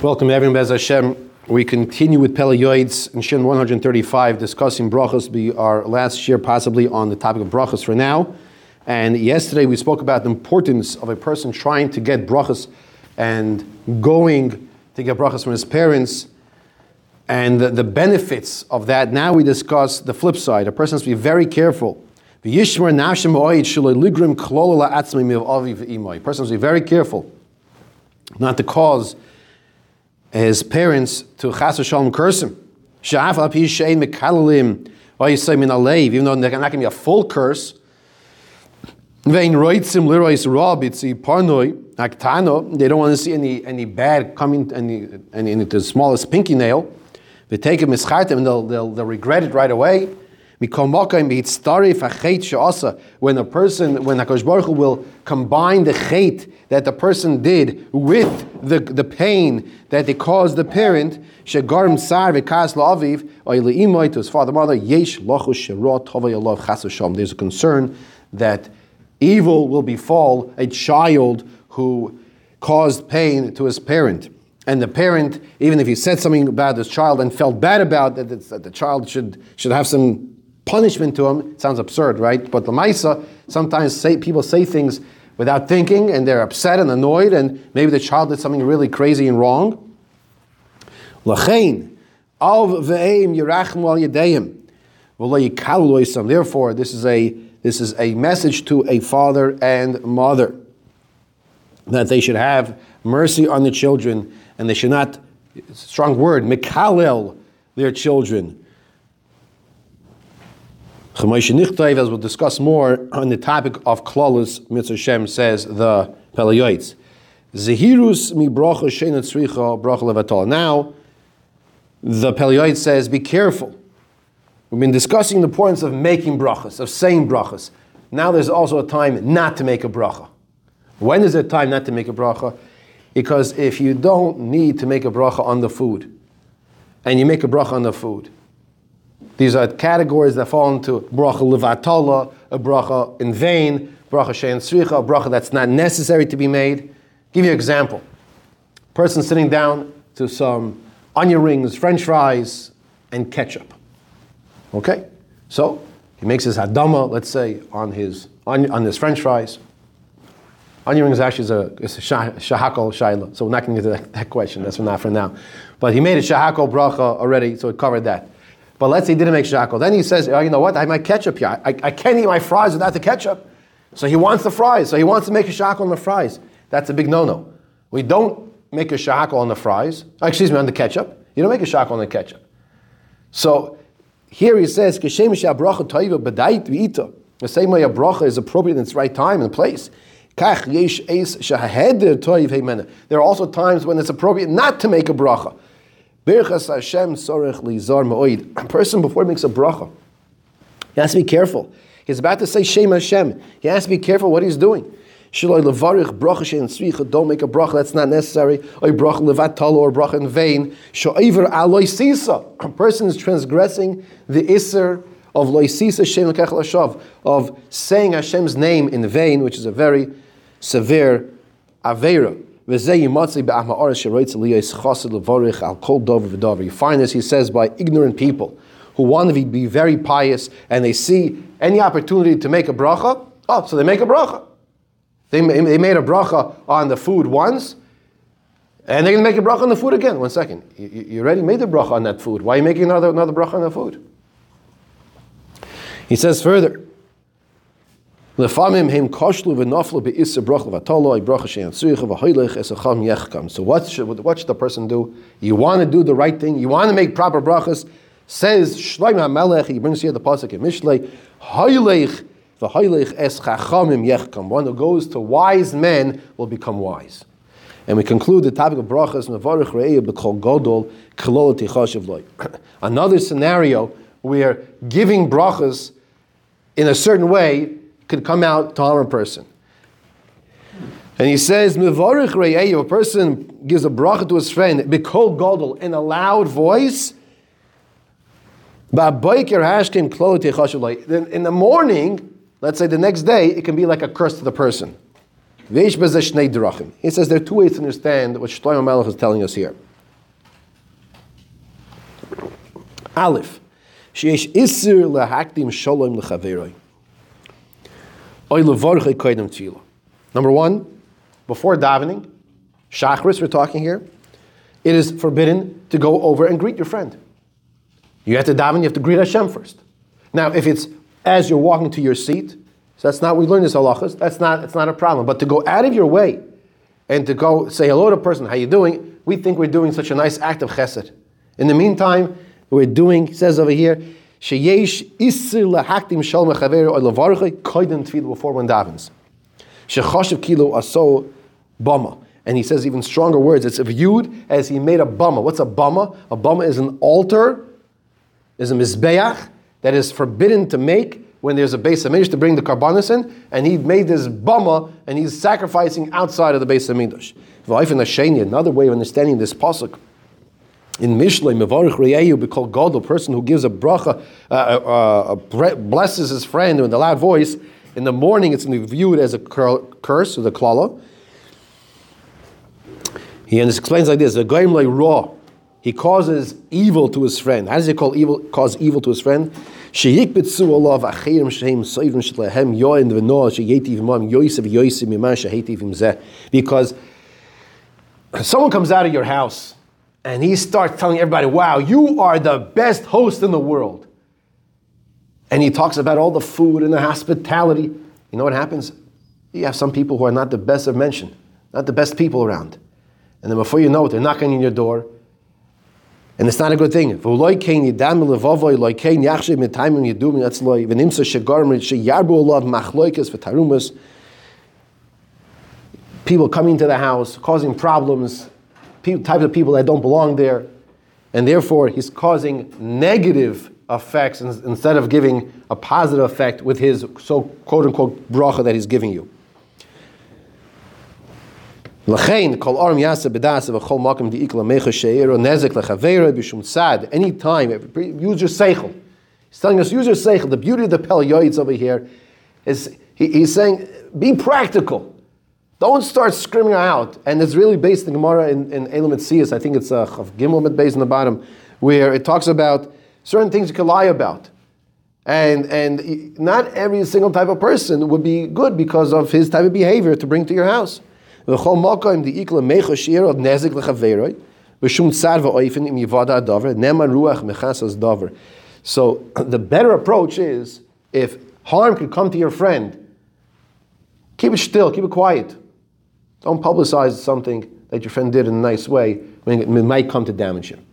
Welcome everyone, Bez Hashem. We continue with Pele Yoetz in Shin 135, discussing brachos. Be our last year possibly on the topic of brachos for now. And yesterday we spoke about the importance of a person trying to get brachos and going to get brachos from his parents and the benefits of that. Now we discuss the flip side. A person has to be very careful. A person has to be very careful not to cause his parents to chas v'shalom curse him. Even though they're not going to be a full curse. They don't want to see any bad coming any the smallest pinky nail. They take him and they'll regret it right away. When HaKadosh Baruch Hu will combine the chait that the person did with the pain that they caused the parent, to his father, mother, there's a concern that evil will befall a child who caused pain to his parent. And the parent, even if he said something about this child and felt bad about it, that the child should have some punishment to him, it sounds absurd, right? But the Maisa, sometimes people say things without thinking, and they're upset and annoyed, and maybe the child did something really crazy and wrong. Therefore, this is a message to a father and mother that they should have mercy on the children, and they should not, strong word, mekalel their children. As we'll discuss more on the topic of Klolus, Mitzvah Shem says the Pele Yoetz. Zehirus mi bracha sheina tzricha bracha levatol. Now, the Pele Yoetz says, be careful. We've been discussing the importance of making brachas, of saying brachas. Now there's also a time not to make a bracha. When is there time not to make a bracha? Because if you don't need to make a bracha on the food, and you make a bracha on the food, these are categories that fall into bracha levatala, a bracha in vain, bracha shein tzricha, a bracha that's not necessary to be made. Give you an example. Person sitting down to some onion rings, French fries, and ketchup. Okay? So, he makes his hadama, let's say, on his French fries. Onion rings actually is a shahakol shaila, so we're not going to get to that question. That's not for now. But he made a shahakol bracha already, so it covered that. But let's say he didn't make shahakol. Then he says, oh, you know what? I have my ketchup here. I can't eat my fries without the ketchup. So he wants the fries. So he wants to make a shahakol on the fries. That's a big no-no. We don't make a shahakol on the fries. On the ketchup. You don't make a shahakol on the ketchup. So here he says, the same way a bracha is appropriate in its right time and place. There are also times when it's appropriate not to make a bracha. A person, before he makes a bracha, he has to be careful. He's about to say Shem Hashem. He has to be careful what he's doing. Don't make a bracha that's not necessary. Or bracha in vain. A person is transgressing the Isser of loisisa Shem Lekech, of saying Hashem's name in vain, which is a very severe aveira. You find this, he says, by ignorant people who want to be very pious, and they see any opportunity to make a bracha. Oh, so they make a bracha. They made a bracha on the food once, and they're going to make a bracha on the food again. 1 second. You already made the bracha on that food. Why are you making another bracha on the food? He says further, so what should the person do? You want to do the right thing. You want to make proper brachas. Says Shlomo HaMelech, he brings here the pasuk in Mishlei, one who goes to wise men will become wise. And we conclude the topic of brachas. Another scenario where giving brachas in a certain way could come out to harm a person. And he says, if a person gives a bracha to his friend, b'kol gadol, in a loud voice, then in the morning, let's say the next day, it can be like a curse to the person. He says there are two ways to understand what Shlomo Melech is telling us here. Aleph, sheyesh isur lahakdim shalom lechaveroi. Oy levarchei koydem tefillah. Number one, before davening, Shachris, we're talking here, it is forbidden to go over and greet your friend. You have to daven, you have to greet Hashem first. Now, if it's as you're walking to your seat, so that's not, we learned this halachas, it's not a problem. But to go out of your way and to go say hello to a person, how you doing? We think we're doing such a nice act of chesed. In the meantime, we're doing, it says over here, sheyesh isir lahakdim shalom lechaver or levarchei koydem tefillah before one davens. Shechashiv kilo aso bama. And he says even stronger words. It's viewed as he made a bama. What's a bama? A bama is an altar, is a mizbeach that is forbidden to make when there's a Beis HaMikdash to bring the karbanos in, and he made this bama, and he's sacrificing outside of the Beis HaMikdash. Another way of understanding this pasuk, in Mishlei, Mevarich Re'ehu, we call God, a person who gives a bracha, blesses his friend with a loud voice. In the morning, it's viewed as a curse, or the klala. He explains like this: he causes evil to his friend. How does he cause evil to his friend? Because someone comes out of your house and he starts telling everybody, wow, you are the best host in the world. And he talks about all the food and the hospitality. You know what happens? You have some people who are not the best of mention, not the best people around. And then before you know it, they're knocking on your door. And it's not a good thing. People coming to the house, causing problems, types of people that don't belong there. And therefore, he's causing negative effects instead of giving a positive effect with his quote-unquote bracha that he's giving you. Anytime, use your seichel. He's telling us, use your seichel. The beauty of the Pel Yoetz over here is, he's saying, be practical. Don't start screaming out. And it's really based in Gemara in Elam Etzias. I think it's Chav Gimel based in the bottom, where it talks about certain things you can lie about. And not every single type of person would be good because of his type of behavior to bring to your house. So the better approach is, if harm could come to your friend, keep it still, keep it quiet. Don't publicize something that your friend did in a nice way when it might come to damage him.